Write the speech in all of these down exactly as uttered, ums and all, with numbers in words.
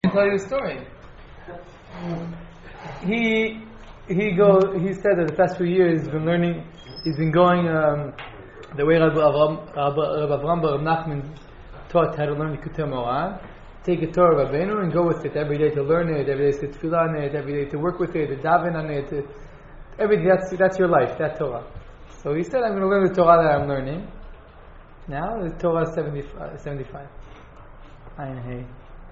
I'll tell you the story. He he go. He said that the past few years he's been learning. He's been going um, the way Rabbi Avram Bar Nachman taught how to learn the Likutei Moharan. Take a Torah Rabbeinu and go with it every day to learn it, every day to tefillah on it, every day to work with it, to daven on it. To, every that's that's your life, that Torah. So he said, I'm going to learn the Torah that I'm learning. Now the Torah is seventy-five. seventy-five. Ayin Hey.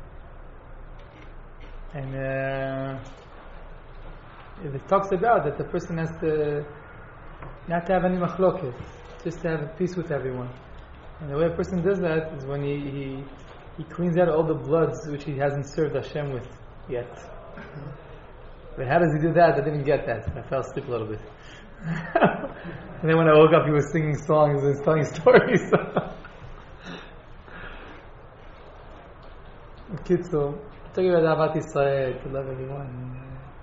And uh, it talks about that the person has to not to have any machloket, just to have peace with everyone. And the way a person does that is when he, he he cleans out all the bloods which he hasn't served Hashem with yet. But how does he do that? I didn't get that. I fell asleep a little bit. And then when I woke up, he was singing songs and telling stories. Kitzel, talking about Ahavat Yisrael, to love everyone.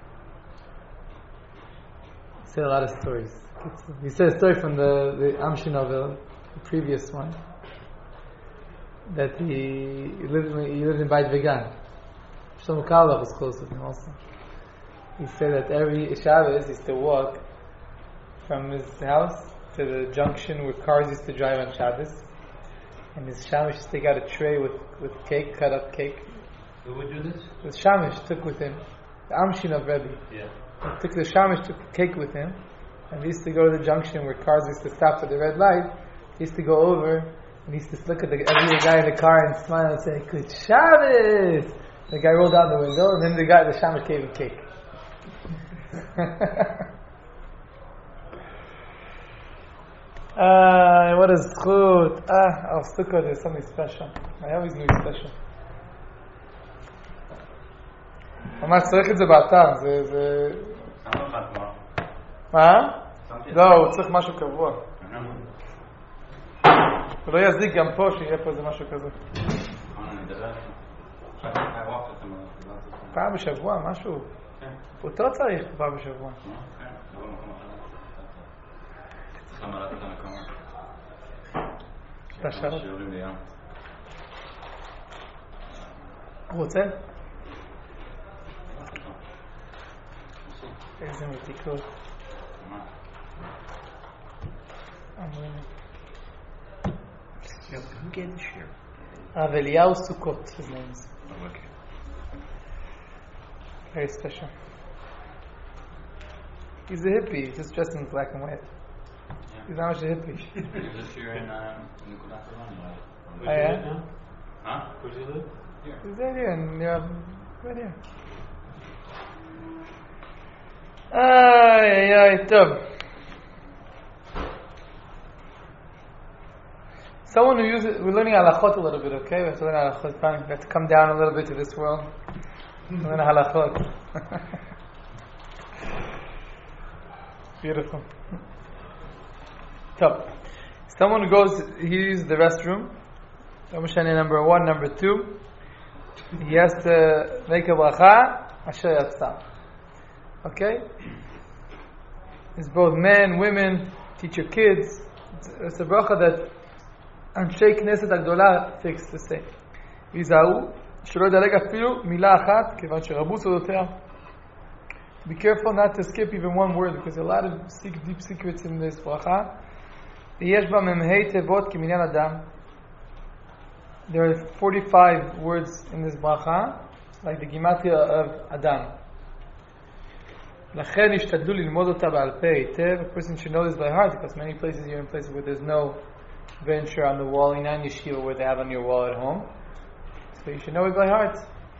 He said a lot of stories. Kitzel. He said a story from the, the Amshi novel, the previous one, that he, he lived in, he lived in Beit Vegan. Shlomo Carlebach was close with him also. He said that every Shabbos he used to walk from his house to the junction where cars used to drive on Shabbos, and his shamish used to take out a tray with, with cake, cut up cake. Who would do this? The shamish took with him, the Amshin of Rebbe. Yeah. He took the shamish, took cake with him, and he used to go to the junction where cars used to stop at the red light. He used to go over, and he used to look at the every guy in the car and smile and say, "Good Shabbos." The guy rolled out the window, and then the guy, the shamish, gave him cake. Ah, what a zchut. Ah, Al Sukkot is something special. I always knew it's special. ממש צריך את זה באתר, זה... זה... מה? לא, הוא צריך משהו קבוע. ולא יזיק גם פה, שיהיה פה איזה משהו כזה. פעם בשבוע, משהו. אותו צריך פעם בשבוע. אתה שרת? הוא רוצה? איזה מתיקות. Who gave the share? Rav Eliyahu Sukkot, his name is. Oh, okay. Very special. He's a hippie, he's just dressed in black and white. Yeah. He's not much a hippie. He's just here in Nikudat Ravani. Oh yeah? Huh? Where does he live? Here. He's right here, and uh, right here. Ay, ay, ay, tough. Someone who uses, we're learning halachot a little bit, okay? We have to learn halachot. Fine. We have to come down a little bit to this world. Learn halachot. Beautiful. Top. Someone who goes, he uses the restroom. Number one, number two. He has to make a bracha. Asher yatzah. Okay? It's both men, women, teach your kids. It's, it's a bracha that Anshe Knesset Agdola fixed to say. Yizahu, שלא ידלג אפילו מילה אחת, כיוון שרבו סודותיה. Be careful not to skip even one word, because there are a lot of deep secrets in this bracha. ויש בה ממהי תיבות כמניין אדם. There are forty-five words in this bracha, like the gematria of Adam. לכן השתדלו ללמוד אותה בעל פה היטב. A person should know this by heart, because many places you're in places where there's no venture on the wall, in an yeshiva where they have on your wall at home. So you should know it by heart.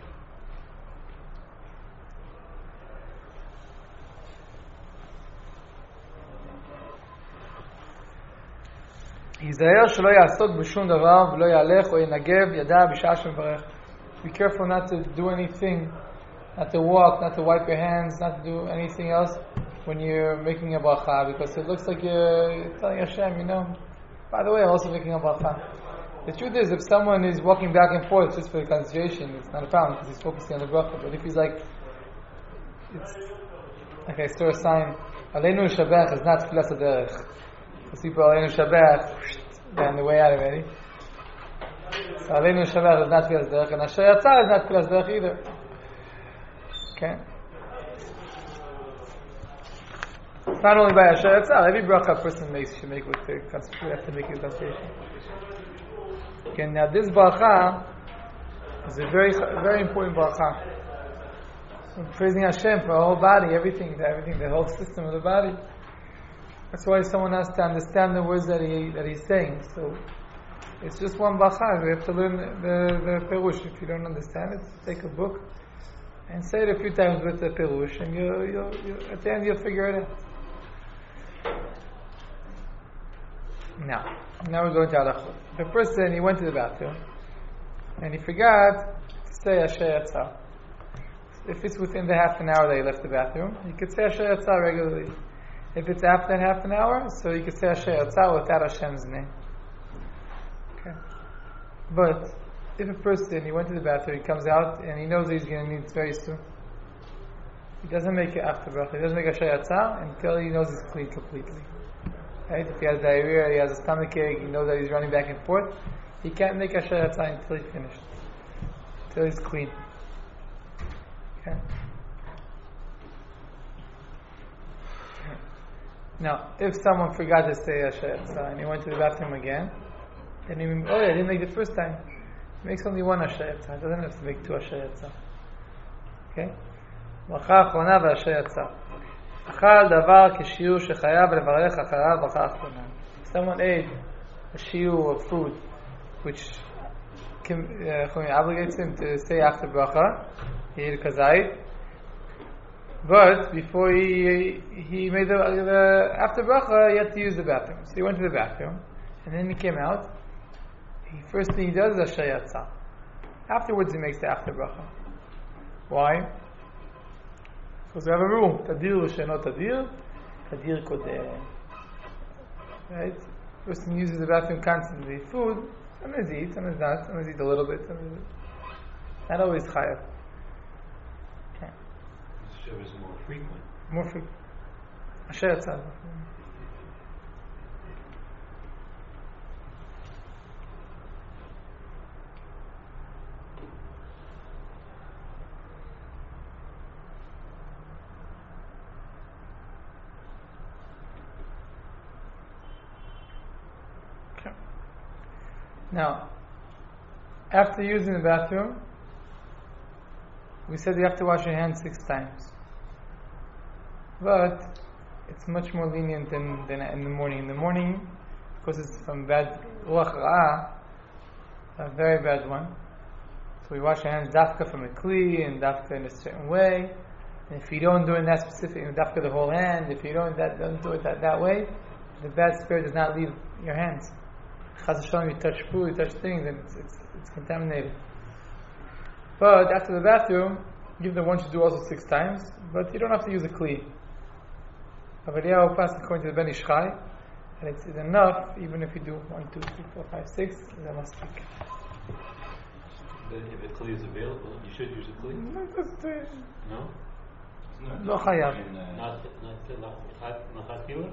היזהר שלא יעסוק בשום דבר ולא יהלך או ינגב ידע בשעה שמברך. Be careful not to do anything, not to walk, not to wipe your hands, not to do anything else when you're making a bracha, because it looks like you're telling Hashem, you know, by the way, I'm also making a bracha. The truth is, if someone is walking back and forth just for the concentration, it's not a problem because he's focusing on the bracha. But if he's like, it's like I saw a sign, Aleinu Shabach is not Tfilas HaDerech. Because people Aleinu Shabach, they're on the way out already. So Aleinu Shalach is not Tfilas Derech, and Asher Yatzar is not Tfilas Derech either. Okay? It's not only by Asher Yatzar, every bracha a person makes should make with the concentration. You have to make it concentration. Okay, now this bracha is a very, very important bracha. So praising Hashem for the whole body, everything, everything, the whole system of the body. That's why someone has to understand the words that he that he's saying. So it's just one bracha. We have to learn the the perush. If you don't understand it, take a book and say it a few times with the perush, and you you you at the end you'll figure it out. Now, now we're going to halachot. The person, he went to the bathroom and he forgot to say Asher Yatzar. If it's within the half an hour that he left the bathroom, he could say Asher Yatzar regularly. If it's after half an hour, so he could say Asher Yatzar without Hashem's name. Okay. But if a person, he went to the bathroom, he comes out and he knows that he's going to need it very soon, he doesn't make it after bracha. He doesn't make Asher Yatzar until he knows he's clean completely. Right? If he has diarrhea, he has a stomach ache, he knows that he's running back and forth, he can't make Asher Yatzar until he's finished, until he's clean. Okay. Now, if someone forgot to say Asher Yatzar and he went to the bathroom again, then he, oh yeah, I didn't make it the first time. He makes only one Asher Yatzar. He doesn't have to make two Asher Yatzar. Okay? ברכה אחרונה ואשר יצא. אכל דבר כשיעור שחייב לברך אחריו ברכה אחרונה. Someone ate a shiur of food which can, uh, obligates him to say after bracha. He ate kazait. But before he he made the, the after bracha, he had to use the bathroom. So he went to the bathroom, and then he came out. He first thing he does is Asher Yatzar. Afterwards, he makes the after bracha. Why? Because we have a rule: tadir u'sheno tadir, tadir kodeh. Right? Person uses the bathroom constantly. Food, sometimes he eats, sometimes not. Sometimes he eats a little bit. Sometimes not always chayav. Shiva is more frequent. More frequent. Asher Yatzar. Okay. Now, after using the bathroom, we said you have to wash your hands six times. But it's much more lenient than, than in the morning. In the morning, because it's from bad ruach ra'ah, a very bad one. So we wash our hands dafka from a kli and dafka in a certain way. And if you don't do it in that specific, dafka the whole hand, if you don't that don't do it that, that way, the bad spirit does not leave your hands. Chaz v'shalom, you touch food, you touch things, and it's, it's, it's contaminated. But after the bathroom, give the one should do also six times, but you don't have to use a kli. Avadiyahu passed according to the Ben Ish Chai, and it's enough even if you do one, two, three, four, five, six. That must speak. Then if a kli is available, you should use a kli. No, that's No. No chayav. Not not not chashiva.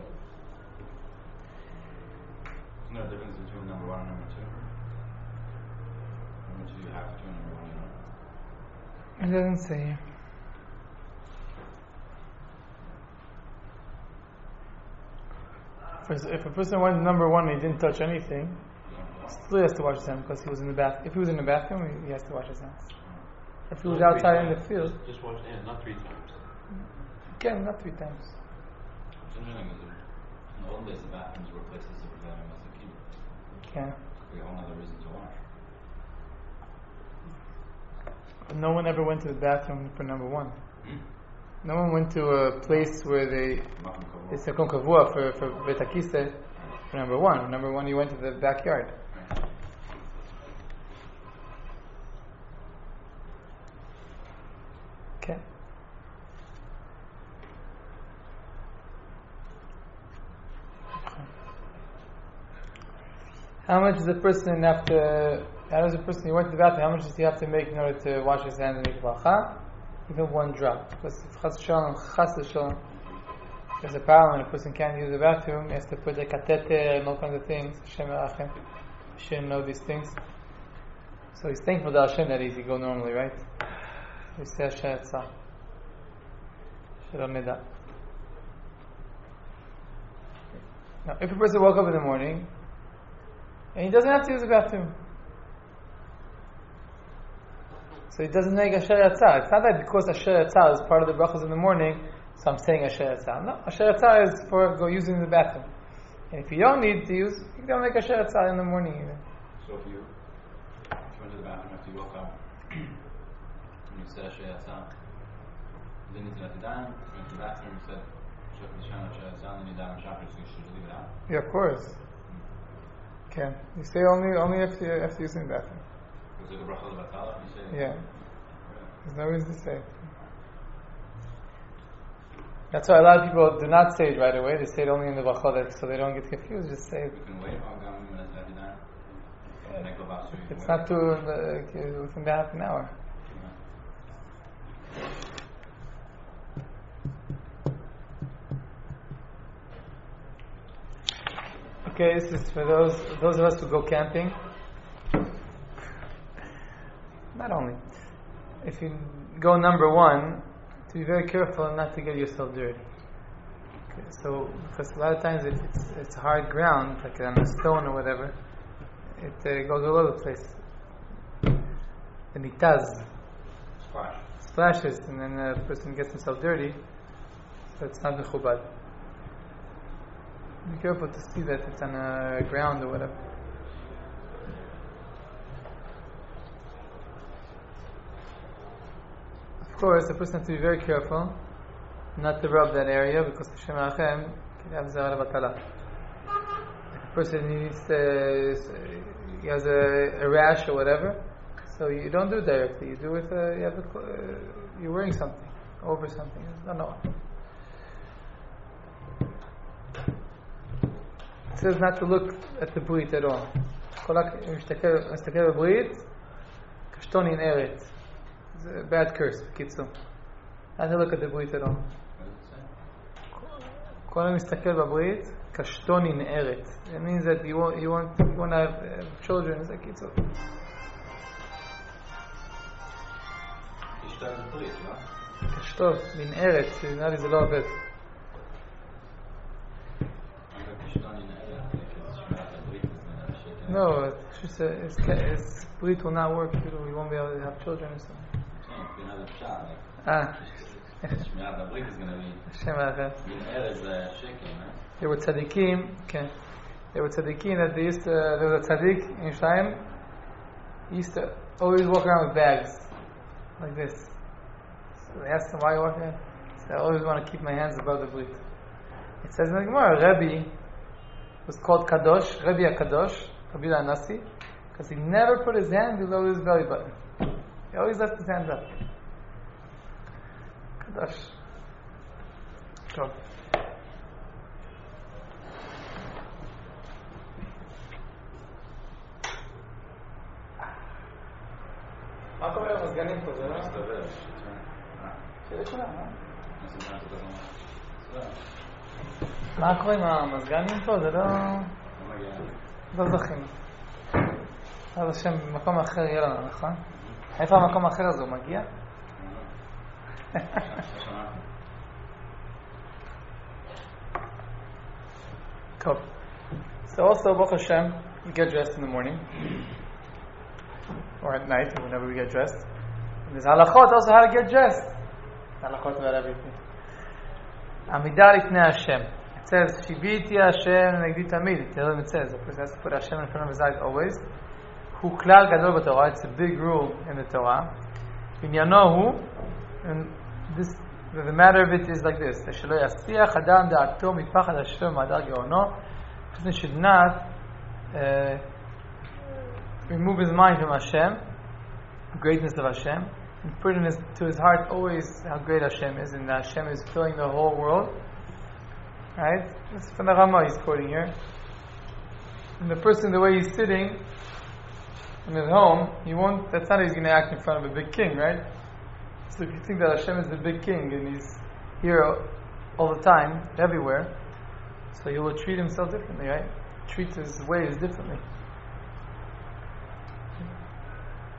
There's no difference between number one and number two. Number two, you have to do number one. You know? It doesn't say. If a person went to number one and he didn't touch anything, still has to wash his hands because he was in the bath. If he was in the bathroom, he has to wash his hands. If he was Not outside in times. the field, just, just wash the hands, not three times. again, not three times. What's interesting is that in the old days, the bathrooms were places that were done as a key. Okay. We have another reason to wash. But no one ever went to the bathroom for number one. Hmm? No one went to a place where they Makom kavua. it's a konkavua for for betakise for number one. Number one, you went to the backyard. Okay. How much does a person have to? How does a person who went to the bathroom? How much does he have to make in order to wash his hands and make bracha? Even one drop. Because if chas v'shalom, chas v'shalom, there's a problem when a person can't use the bathroom. He has to put a catheter and all kinds of things. Hashem yarachem. We shouldn't know these things. So he's thankful to Hashem that he can go normally, right? He says Asher Yatzah. Shalom Nida. Now, if a person woke up in the morning and he doesn't have to use the bathroom, so he doesn't make Asher Yatzah. It's not that because Asher Yatzah is part of the brachas in the morning, so I'm saying Asher Yatzah. No, Asher Yatzah is for go using the bathroom. And if you don't need to use, you don't make Asher Yatzah in the morning either. So if you, if you went to the bathroom after you woke up, and you said Asher Yatzah, you didn't need to let it down, you went to the bathroom, you said Shef Nisham Asher Yatzah, and then you down and Shachar, so you should leave it out? Yeah, of course. Okay. You say only only after, after using the bathroom. Was it the bracha of the Batala? You say Yeah. There's no reason to say it. That's why a lot of people do not say it right away. They say it only in the Bachodet, so they don't get confused. Just say it. You can wait on Gam when it's ready down. And then go back to It's not too uh, within the half an hour. Okay, this is for those those of us who go camping. Not only. If you go number one, to be very careful not to get yourself dirty. Okay, so, because a lot of times if it's, it's hard ground, like on a stone or whatever, it uh, goes all over the place. The mitaz Splash. splashes, and then the person gets himself dirty, so it's not mechubad. Be careful to see that it's on a ground or whatever. Of course, the person has to be very careful not to rub that area because Hashem Achem can have zara batala. If a person needs to, he has a, a rash or whatever, so you don't do it directly. You do it. Uh, you have a, uh, you're wearing something over something. No, no. It says not to look at the brit at all. מסתכל בברית, קשתון ינערת. It's a bad curse, בקיצור. Not to look at the brit at all. כל המסתכל בברית, קשתון ינערת. It means that you want, you want, you want to have uh, children. It's like, קיצור. קשתון, ינערת. נראה לי זה לא עובד. No, it's just a, it's, it's brit will not work. You know, we won't be able to have children or something. Ah. There were tzaddikim, okay. There were tzaddikim that they used to, there was a tzaddik in Yerushalayim, he used to always walk around with bags, like this. So they asked him, why are you walking around? He said, I always want to keep my hands above the brit. It says in the Gemara, Rebbe was called Kadosh, Rebbe HaKadosh, Rabbi Nasi, because he never put his hand below his belly button. He always left his hand up. Kadosh. Go. מה קורה למזגנים פה? זה לא? שיהיה כולם, אה? מה קורה עם המזגנים פה? זה לא... לא זכינו. אז השם במקום אחר יהיה לנו, נכון? איפה המקום האחר הזה? הוא מגיע? Cool. So also, Baruch Hashem, we get dressed in the morning. Or at night, whenever we get dressed. And there's halachot also how to get dressed. Halachot about everything. Amidah lifnei Hashem. It says, Shibiti Hashem negdi tamid. It says, the person has to put Hashem in front of his eyes always. Hu klal gadol b'Torah. It's a big rule in the Torah. Binyanohu, and this, the matter of it is like this: Shelo yasiach adam da'ato mipachad Hashem ma'adar geono. A person should not uh, remove his mind from Hashem, the greatness of Hashem, and put in his, to his heart always how great Hashem is, and that Hashem is filling the whole world. Right? This is from the Rama he's quoting here. And the person, the way he's sitting in his home, he won't. That's not how he's going to act in front of a big king, right? So if you think that Hashem is the big king and he's here all the time, everywhere, so he will treat himself differently, right? Treat his ways differently.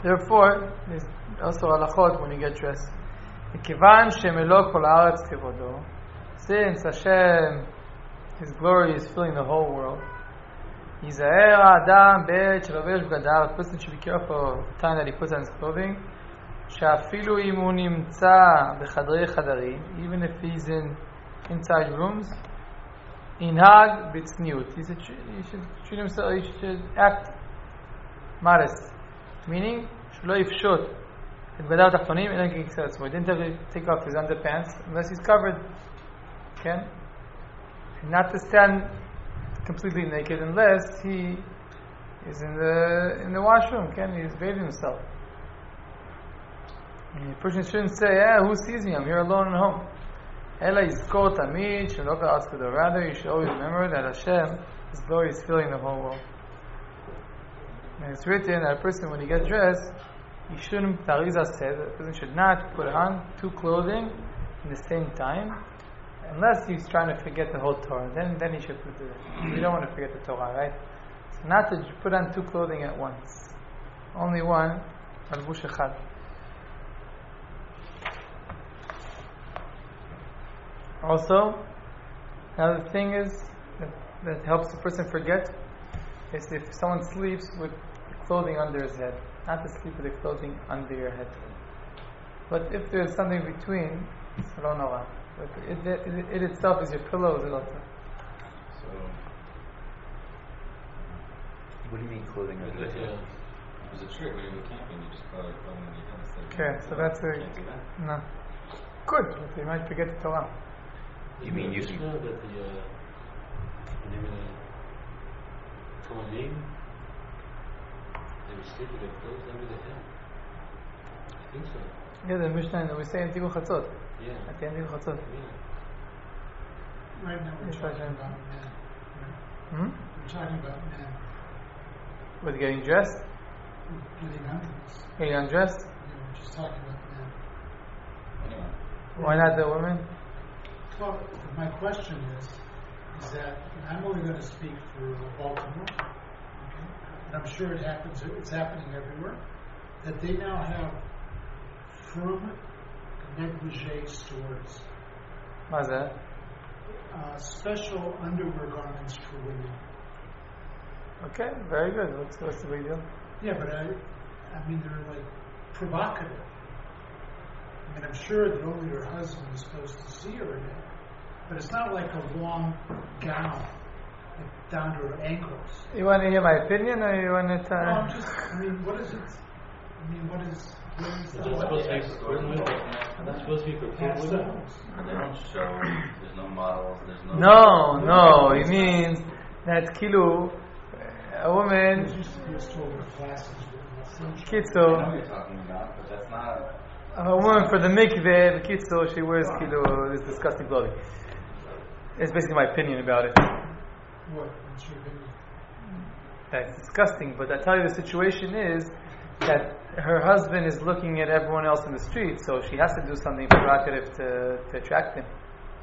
Therefore, there's also halachot when you get dressed. מכיוון שמלוא כל הארץ כבודו, since Hashem, His glory is filling the whole world, ייזהר האדם בעת שלובש בגדיו, a person should be careful of the time that he puts on his clothing, שאפילו אם הוא נמצא בחדרי חדרים, even if he's in inside rooms, ינהג בצניעות. He should, he should treat himself, he should act modest. Meaning, שלא יפשוט את בגדיו התחתונים, אלא אם כן יכסה עצמו. He didn't have to take off his underpants unless he's covered. Okay? Not to stand completely naked unless he is in the in the washroom. Okay? He's bathing himself. And the person shouldn't say, "Yeah, who sees me? I'm here alone at home." אלא יזכור תמיד שלא קרץ כדור. Rather, you should always remember that Hashem, His glory is filling the whole world. And it's written that a person, when he gets dressed, he shouldn't, the Arizal says, that a person should not put on two clothing in the same time, unless he's trying to forget the whole Torah. Then then he should put it. You don't want to forget the Torah, right? So not to put on two clothing at once. Only one, malbush echad. Also, another thing is that, that helps the person forget is if someone sleeps with clothing under his head, not to sleep with the clothing under your head. But if there's something between, I don't know. But it, it, it, it itself is your pillow, is it also? So, What do you mean clothing there's under the a, head? there's a trick when you go camping, you just cover your clothing when you come instead of- Okay, so that's a Can't do that. no. Good, but you might forget the Torah. You mean you Just can... know that the uh, when they were Kohanim, they would sleep with their clothes under the head. I think so. Yeah, the Mishnah, we say in Tikkun Chatzot. Yeah. At the end of Chatzot. Yeah. Right now we're Yes, talking Hashem. about men. Right? Hmm? We're talking about men With getting dressed? getting undressed. Getting undressed? You know, we're just talking about men. Anyway, Why not the women? Well, my question is, is that and I'm only going to speak for Baltimore, okay? And I'm sure it happens. It's happening everywhere. That they now have firm negligee stores, What's that? uh, special underwear garments for women. Okay, very good. What's, what's the big deal? Yeah, but I, I mean, they're like provocative. I mean, I'm sure that only her husband is supposed to see her in it, but it's not like a long gown like down to her ankles. You want to hear my opinion, or you want to? No, I'm Uh, just, I mean, what is it? I mean, what is, what is Is it the, supposed to be for women? Is it supposed to be for Past women? levels. they don't show, there's no models, there's no... no, no. It means that kilu, a There woman, used to be a store with glasses with I know kitzo, what you're talking about, but that's not... a woman for the mikveh, kitzo, she wears kilu, this disgusting clothing. It's basically my opinion about it. What? What's your opinion? That's disgusting, but I tell you the situation is that her husband is looking at everyone else in the street, so she has to do something provocative to, to attract him.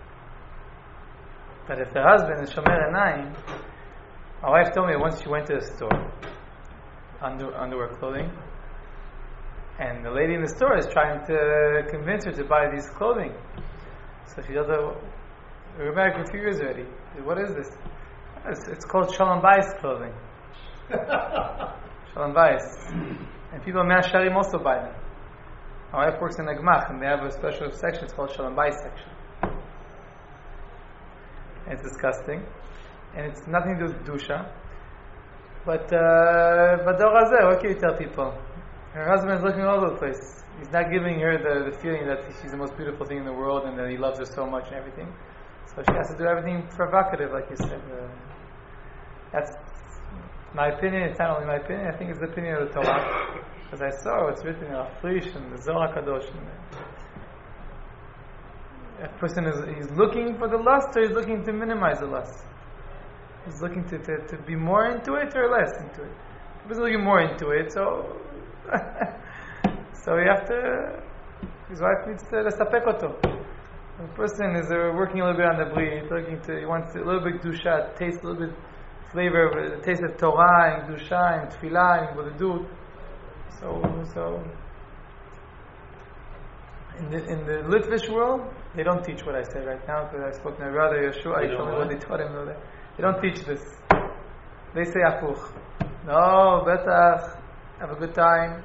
But if the husband is Shomer Einayim, my wife told me once she went to the store, under, underwear clothing, and the lady in the store is trying to convince her to buy these clothing. So she told her, we were married for a few years already. What is this? It's, it's called Shalom Bayis clothing. Shalom Bayis. And people in Mea Shearim also buy them. My wife works in a Gemach, and they have a special section, it's called Shalom Bayis section. And it's disgusting. And it's nothing to do with Dusha. But, uh, but Dor Hazeh, what can you tell people? Her husband is looking all over the place. He's not giving her the, the feeling that she's the most beautiful thing in the world and that he loves her so much and everything. So she has to do everything provocative, like you said. Uh, that's my opinion. It's not only my opinion. I think it's the opinion of the Torah, because I saw it's written in Afrish and the Zohar Kadosh. A person is he's looking for the lust, or he's looking to minimize the lust. He's looking to, to, to be more into it or less into it. If he's looking more into it, so so you have to. His wife needs to lesapek oto. The person is uh, working a little bit on the brie, looking to, he wants a little bit dusha, taste a little bit flavor, of, uh, taste of Torah and dusha and tefillah and bodedut. So, so in the in the Litvish world, they don't teach what I say right now because I spoke to my brother Yeshua. He told me what they taught him. They don't teach this. They say apuch. No, betach. Have a good time.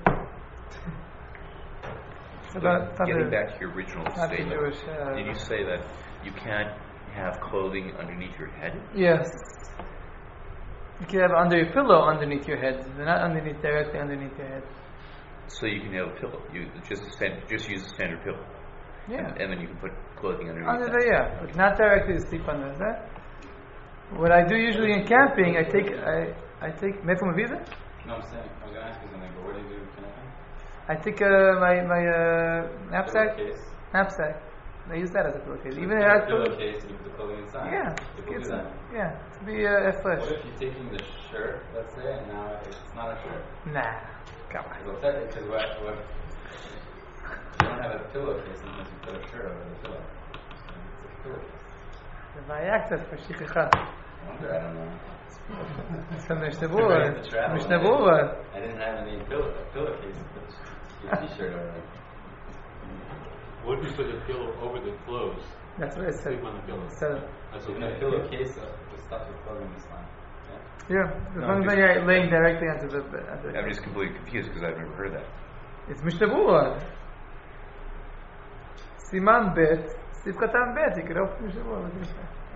So that, Getting the, back to your original not the statement, Jewish, uh, did you say that you can't have clothing underneath your head? Yes. You can have under your pillow underneath your head. They're not underneath directly underneath your head. So you can have a pillow. You just a stand, just use a standard pillow. Yeah. And, and then you can put clothing underneath Under that. there, yeah, but not directly to sleep under that. What I do usually in camping, I take I I take Mefum Visa. No, I'm saying, I was going to ask you something, but what do you do camping? I take uh, my my uh, knapsack. Pillowcase. Knapsack. I use that as a pillowcase. Even if You I have a pillowcase and you put the clothing inside. Yeah, People it's do that. yeah, to be uh, fresh. What if you're taking the shirt, let's say, and now it's not a shirt? Nah, come on. Well, technically, because what, what, you don't have a pillowcase unless you put a shirt over the pillow. So it's a pillowcase. The Vayaktas for Shichicha. I wonder, I don't know. So Mishnah Berurah. Mishnah Berurah. I didn't have any pillow, a pillowcase to put your t-shirt over it. What if you put the pillow over the clothes? That's what it said. Sleep on the pillow. So, That's Even okay. a pillowcase of the stuff with clothing is fine. Yeah? yeah, as No, long as just- you're laying directly onto the. Onto the I'm just completely confused because I've never heard that. It's Mishnah Berurah. Siman Bet, Sif Katan Bet. You could open Mishnah Berurah. Look at this.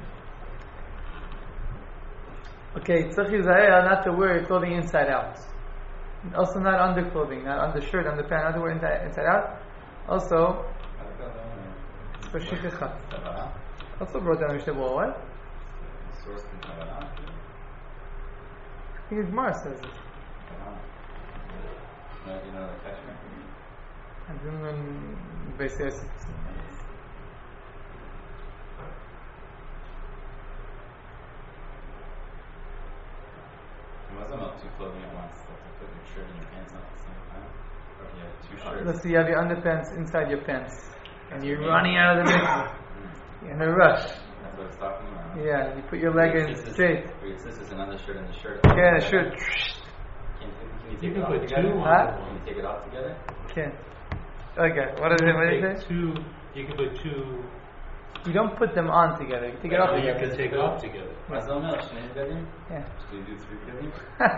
Okay, tzarich yizaher not to wear your clothing inside out. Also, not underclothing, not undershirt, underpant, not to wear inside, inside out. Also, it's for shichicha. Tavara? Also brought down Mishnah Berurah. What? Source from Tavara? I think it's Gemara says it. Tavara. No, you know the Kashmir? I don't know in basis. It wasn't about two clothing at once, like to put your shirt and your pants on at the same time. Or if you have two shirts. Let's see, you have your underpants inside your pants, and you're running out of the mikveh. You're in a rush. That's what it's talking about. Yeah, you put your leg in This is- straight. Wait, this is an undershirt and the shirt. Yeah, the shirt. Can, can you take You it can off put together? two on Huh? Can you take it off together? Okay. Okay. What is it? What did you Take say? two. You can put two. You don't put them on together. You take it off Or you together. can take off together. מה זה אומר? שני בגדים? Yeah. Do you do three bגדים?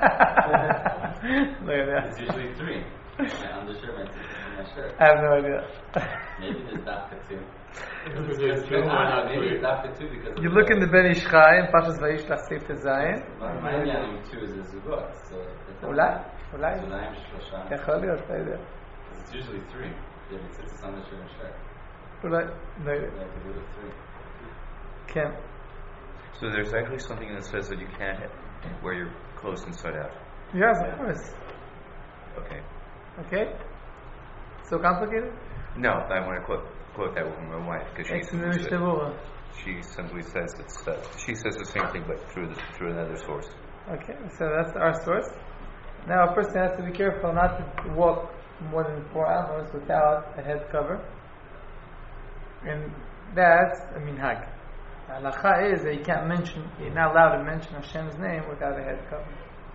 Look at that. It's usually three. My undershirt, my t-shirt, and my shirt. I have no idea. Maybe there's dafka two. If there's two, why not Maybe three? it's dafka two because of You the- look in the Ben Ish Chai in Pashas Vayishlach Seif Tezayin. My my עניין two is a zugot. So it's אולי, אולי. Zulayim shlosha. יכול להיות, לא יודע. It's usually three. Yeah, it's it's undershirt and shirt. אולי, לא יודע. Like a little three. כן. So there's actually something that says that you can't wear your clothes inside out. Yes, of course. Okay. Okay? So complicated? No, I want to quote, quote that from my wife because she, It's in the Mishnah Berurah. she simply says it's uh, she says the same thing but through the, through another source. Okay, so that's our source. Now a person has to be careful not to walk more than four hours without a head cover. And that's a minhag. The halacha is that you can't mention, you're not allowed to mention Hashem's name without a head cover.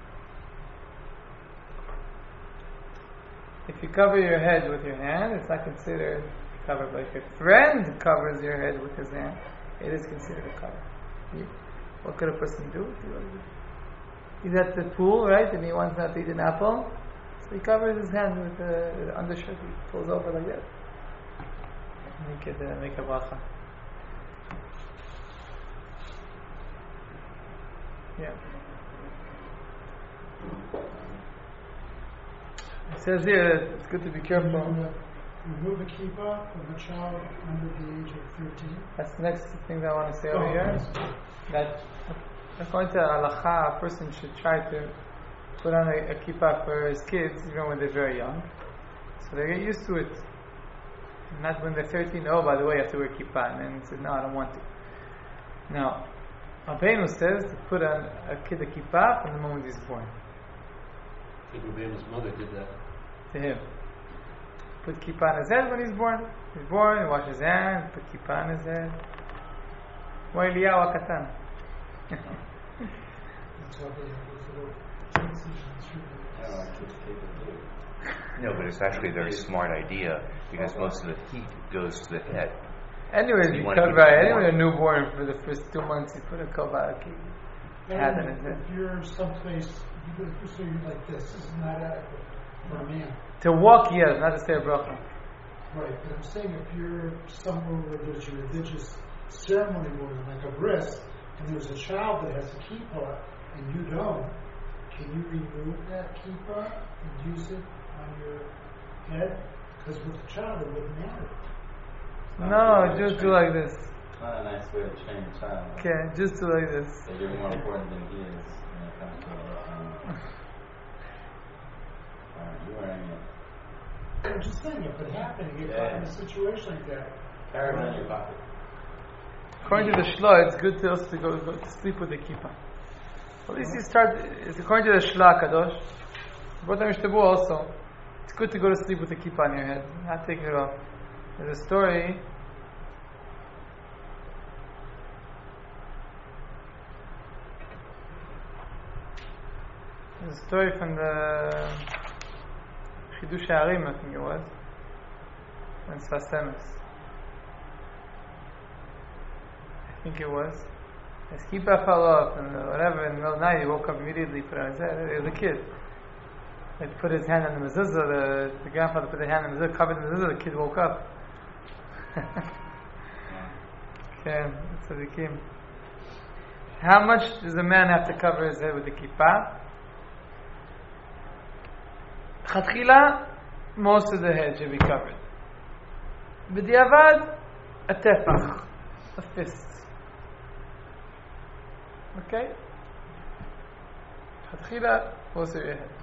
If you cover your head with your hand, it's not considered covered. But if your friend covers your head with his hand, it is considered a cover. You- What could a person do? He's at the pool, right, and he wants not to eat an apple, so he covers his hand with the, the undershirt. He pulls over like that. And he could uh, make a bracha. Yeah. It says here that it's good to be careful. Remove, remove a kippah from a child under the age of thirteen. That's the next thing that I want to say over Oh, here. yes. That according to halacha, a person should try to put on a, a kippah for his kids even when they're very young, so they get used to it. Not when they're thirteen. Oh, by the way, you have to wear kippah, and then he says, "No, I don't want to." Now, Rabbeinu says to put on a kid a kippah from the moment he's born. I think Ruben's mother did that. To him, put kippah on his head when he's born. He's born, he washes his hands, put kippah on his head. Why Eliyahu Katan? That's why they have those little incisions through I don't know, kids take it too. No, but it's actually a very smart idea because most of the heat goes to the head. Anyways, So you you wanna cover keep it it. Anyway, a warm. newborn for the first two months, you put a kavah hat in his head. If you're someplace, you go, so you're like this, this is not adequate for a man. To walk, yes, not to say a bracha. Right, but I'm saying if you're somewhere where there's a religious ceremony going on, like a bris, and there's a child that has a kippah and you don't, can you remove that kippah and use it on your head? Because with the child it wouldn't matter. No, just do like this. It's not a nice way to train a child. Okay, just do like this. That you're more important than he is when it comes to uh, um, Alright, you're wearing it. I'm just saying, if it happened, you get Yeah. caught in a situation like that. Carry it in your pocket. According to the Shla, it's good to also to go, go to sleep with the kippah. At least you start, it's according to the Shla Kadosh. But also, it's good to go to sleep with the kippah on your head, not taking it off. There's a story. There's a story from the Chidush Ha'arim, I think it was, and Sfas Emes. I think it was. His kippah fell off, and whatever, in the middle of the night, he woke up immediately, put it on his head. It was a kid. He put his hand on the mezuzah, the, the grandfather put his hand on the mezuzah, covered the mezuzah, the kid woke up. Okay, that's what it came. How much does a man have to cover his head with the kippah? Chatchila, most of the head should be covered. B'diavad, a tefach, a fist. Okay? Chatchila, most of your head.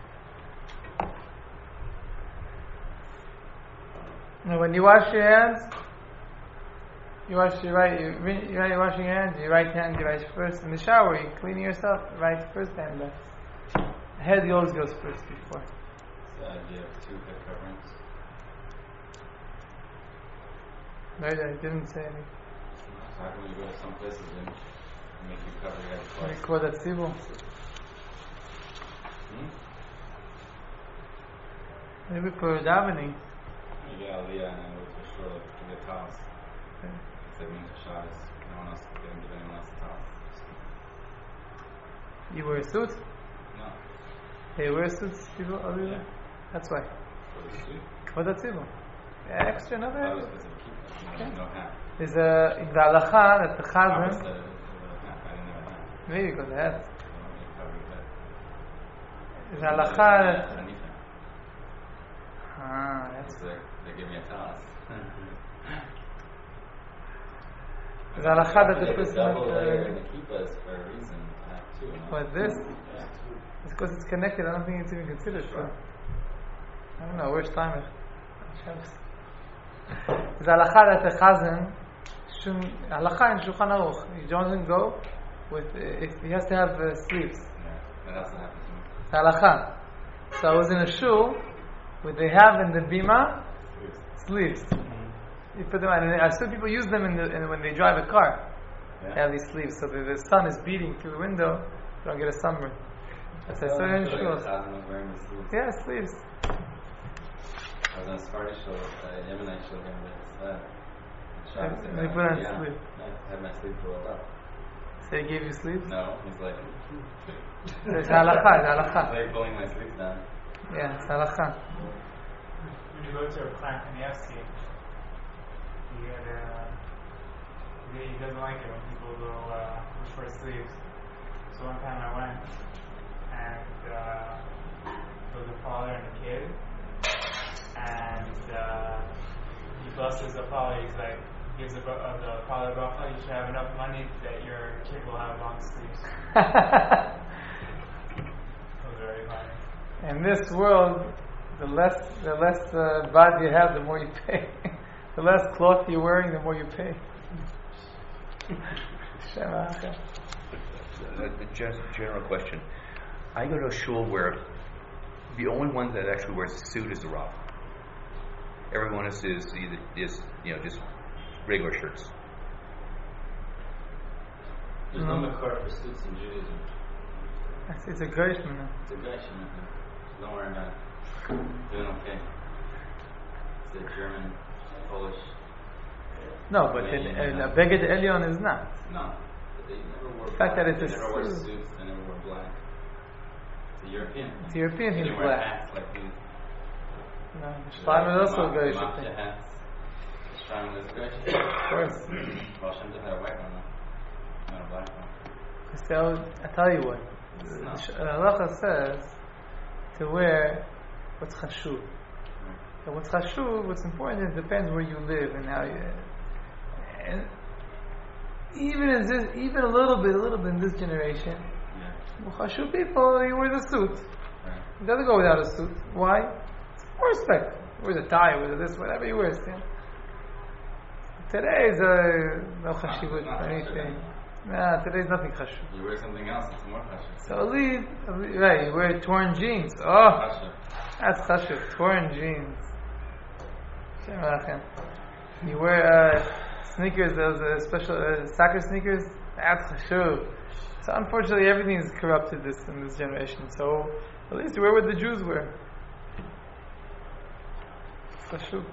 Now, when you wash your hands, you wash your right, you, you, you're washing your hands, your right hand, you wash first. In the shower, you cleaning yourself, right first, hand left. Head always goes first before. The idea of two head coverings. Right, I didn't say anything. How come when you go to some places and make you cover your head twice? We call that tzibur. Hmm? Maybe for davening. You get Aliyah and then with for sure to get towels. Instead of being Shabbos, no one else didn't give anyone else a towel. You wear a suit? No. They wear suits, people? Other Yeah. That's why. For the suit? For the tzibur. Extra, no That was very. because of the keep. No hat. There's a, in the halacha, that the Papa chazan, said it was a hat. I didn't have a hat. there you go, the hat. So you cover your head. There's a halacha that, Underneath it. ah, that's, So they, they give me a towel. there's a halacha that the They person double layer like, and the kippah is for a reason. I have two. no? what, this? Yeah. It's because it's connected, I don't think it's even considered. So. I don't know, where's time? There's a halacha that the chazan, shum, halacha in Shulchan Aruch, he doesn't go with, uh, if he has to have uh, sleeves. Yeah. That also happened to me. It's halacha. So I was in a shul where they have in the bima sleeves. You put them on, and I saw people use them in the, in, when they drive a car. Yeah. They have these sleeves, so the, the sun is beating through the window, you don't get a sunburn. That's I saw in I feel shul. like the Chazan was wearing the sleeves. Yeah, sleeves. I was on a Sephardi show, uh, Yemenite show here in the Shabbos. And they put on yeah. sleeve. I had my sleeves rolled up. So he gave you sleeves? No, he's like, It's halacha, it's he's halacha. like pulling my sleeves down. Yeah, it's halacha. When you go to a Klein Kanievsky, he had uh, he, he doesn't like it when people go uh, with short sleeves. So one time I went, and uh, there was a father and a kid, and uh, he blesses the father. He's like, gives the, uh, the father bracha, you should have enough money that your kid will have long sleeves. It was very funny. In this world, the less the less uh, body you have, the more you pay. The less cloth you're wearing, the more you pay. Shemach. A, a just general question. I go to a shul where the only one that actually wears a suit is the Rav. Everyone else is either is you know just regular shirts. There's no Mm. makor for suits in Judaism. It's, it's a gershman. It's a Gershon. Don't worry about it. Doing okay. It's the German, Polish. No, but in, in a Beged Elyon is not. No, but they never wore The fact black. that it's they a never wore suit. suits, they never wore black. It's a European thing. It's European, They he's didn't wear black. hats like these. No, Shlomo is also Ma- very mafia shitty. hats. Shlomo is very Of shitty. course. Well, Shem had a white one, though. Not a black one. So, I tell you what. It's The not. Sh- Halacha says to wear what's chashuv. So what's chashuv, what's important, it depends where you live and how you. And even in this, even a little bit, a little bit in this generation, Yeah. chashuv people, he wears a suit. Right. He doesn't go without a suit. Why? It's more respect. He wears a tie, wears this, whatever he wears. Yeah. Today is uh, no chashivut not for chashuv anything. anymore. Nah, today's nothing chashuv. You wear something else, it's more fashion. So at least, at least- right, you wear torn jeans. Oh, Fashion. that's chashuv. Torn jeans. Shem Rachem. You wear uh, sneakers, those uh, special uh, soccer sneakers. That's chashuv. So unfortunately, everything is corrupted this in this generation. So at least you wear what the Jews wear. Chashuv.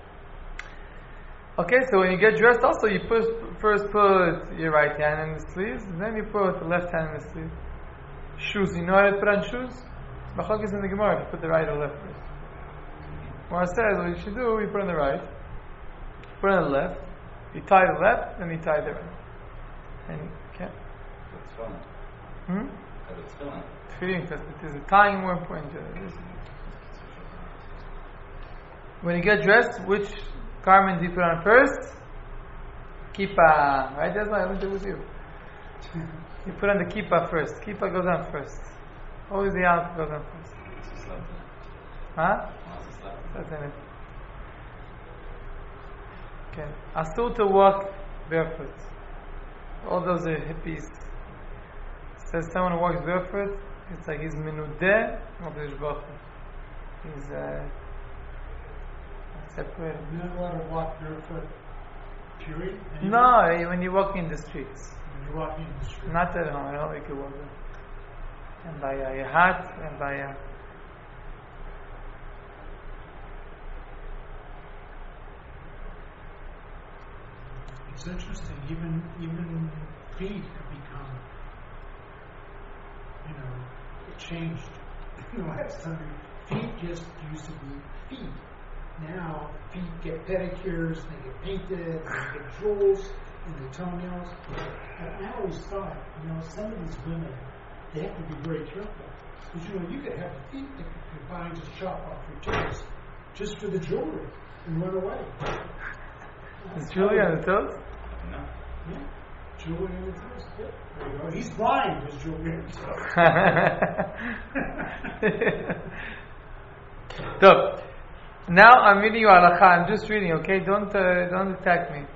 Okay, so when you get dressed, also you put, first put your right hand in the sleeves, and then you put the left hand in the sleeve. Shoes, you know how to put on shoes? Machlokes in the Gemara, if you put the right or left first. Gemara says what you should do, you put on the right, put on the left, you tie the left, then you tie the right. And okay. It's fun. Hmm? But it's filling. Feeling because it is tying more important. It is. When you get dressed, which garment do you put on first? Kippah, right? That's why I went there with you. You put on the kippah first. Kippah goes on first. Always the yarmulke goes on first. It's just like that. Huh? It's just like that. That's in it. Okay. Asur to walk barefoot. All those are hippies. Says someone who walks barefoot, it's like he's menudeh of the Baruch Hu. He's uh, separated. You're not allowed to walk barefoot, period? No, eh, when you're walking in the streets. When you're walking in the street. Not at home, I don't like you walk there. And by uh, your hat, and by uh, It's interesting, even even feet have become, you know, changed. In the last hundred, feet just used to be feet. Now feet get pedicures, they get painted, they get jewels in the toenails. And I always thought, you know, some of these women, they have to be very careful. Because, you know, you could have feet that could combine to chop off your toes just for the jewelry and run away. is Julie on the toes? No. Yeah. Jewelry on the toes. Yeah. There you go. He's blind, there's jewelry on his toes. So, now I'm reading you halakha. I'm just reading, okay? Don't uh, don't attack me.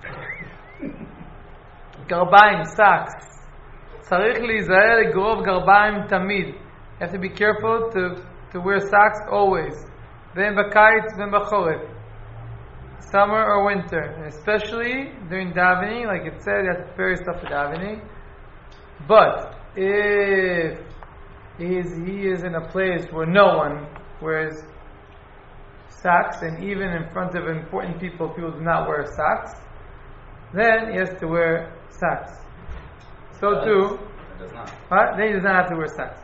Garbaim, socks. Tzarich lizaher legrov garbaim tamid. You have to be careful to, to wear socks always. Then b'kayitz, then b'choref. Summer or winter. And especially during davening, like it said, you have to prepare yourself for davening. But if he is, he is in a place where no one wears socks, and even in front of important people, people do not wear socks, then he has to wear socks. So It too, does. It does not. what? Then he does not have to wear socks.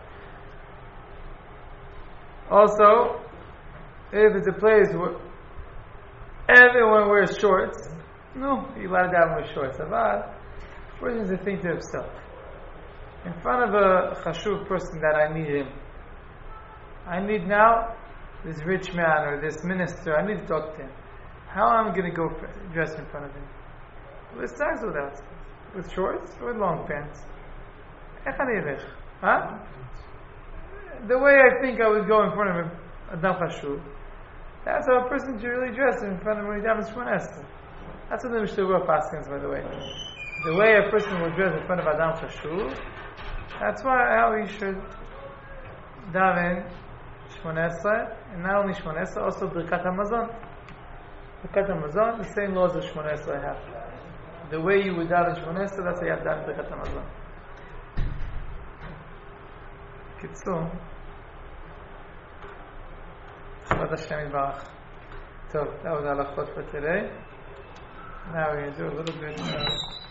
Also, if it's a place where everyone wears shorts, no, you're allowed to have wear shorts. But the person has to think to himself, in front of a chashuv person that I need him, I need now this rich man or this minister, I need to talk to him. How am I going to go for, dress in front of him? With socks or without socks? With shorts or with long pants? Ech ani elech? Huh? The way I think I would go in front of him, Adam Chashuv, that's how a person should really dress in front of him when he's having Shemona Esrei. That's what the Mishnah Paskins, by the way. The way a person will dress in front of Adam Chashuv, that's why how he should daven Shemona Esrei, and not only Shemona Esrei, also Birkat HaMazon. Birkat HaMazon, the same laws as Shemona Esrei have. The way you would daven Shemona Esrei, that's how you have daven Birkat HaMazon. Kitzur. What Hashem Yisbarach. So that was our halachot for today. Now we're going to do a little bit of